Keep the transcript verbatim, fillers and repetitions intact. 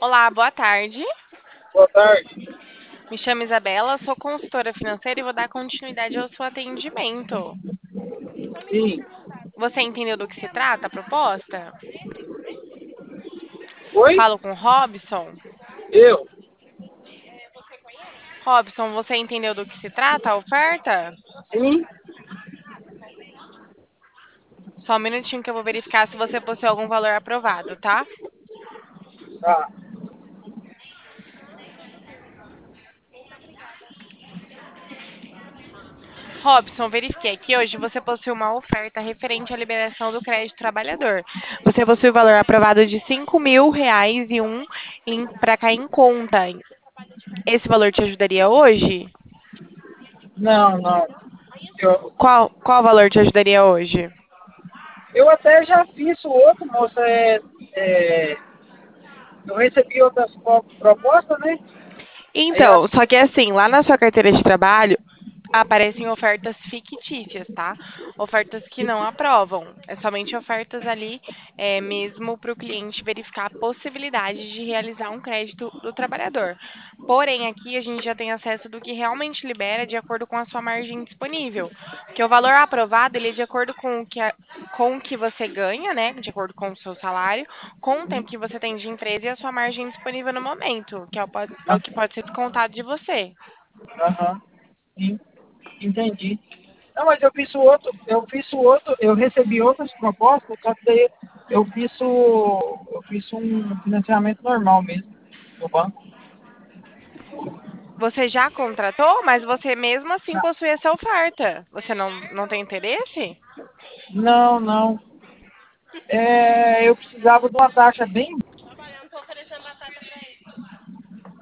Olá, boa tarde. Boa tarde. Me chamo Isabela, sou consultora financeira e vou dar continuidade ao seu atendimento. Sim. Você entendeu do que se trata a proposta? Oi? Falo com Robson. Eu? Robson, você entendeu do que se trata a oferta? Sim. Só um minutinho que eu vou verificar se você possui algum valor aprovado, tá? Tá. Robson, verifiquei que hoje você possui uma oferta referente à liberação do crédito trabalhador. Você possui o valor aprovado de cinco mil reais e um para cair em conta. Esse valor te ajudaria hoje? Não, não. Eu, Qual, qual valor te ajudaria hoje? eu até já fiz o outro, moça. É, é, eu recebi outras pro- propostas, né? Aí Então, as. só que assim, lá na sua carteira de trabalho aparecem ofertas fictícias, tá? Ofertas que não aprovam. É somente ofertas ali é, mesmo para o cliente verificar a possibilidade de realizar um crédito do trabalhador. Porém, aqui a gente já tem acesso do que realmente libera de acordo com a sua margem disponível. Porque o valor aprovado, ele é de acordo com o que, a- com o que você ganha, né? De acordo com o seu salário, com o tempo que você tem de empresa e a sua margem disponível no momento, que é o, po- é o que pode ser descontado de você. Aham. Sim. Entendi. Não, mas eu fiz o outro. Eu fiz o outro. Eu recebi outras propostas, só que daí eu fiz o. Eu fiz um financiamento normal mesmo no banco. Você já contratou, mas você mesmo assim possui essa oferta. Você não, não tem interesse? Não, não. É, eu precisava de uma taxa bem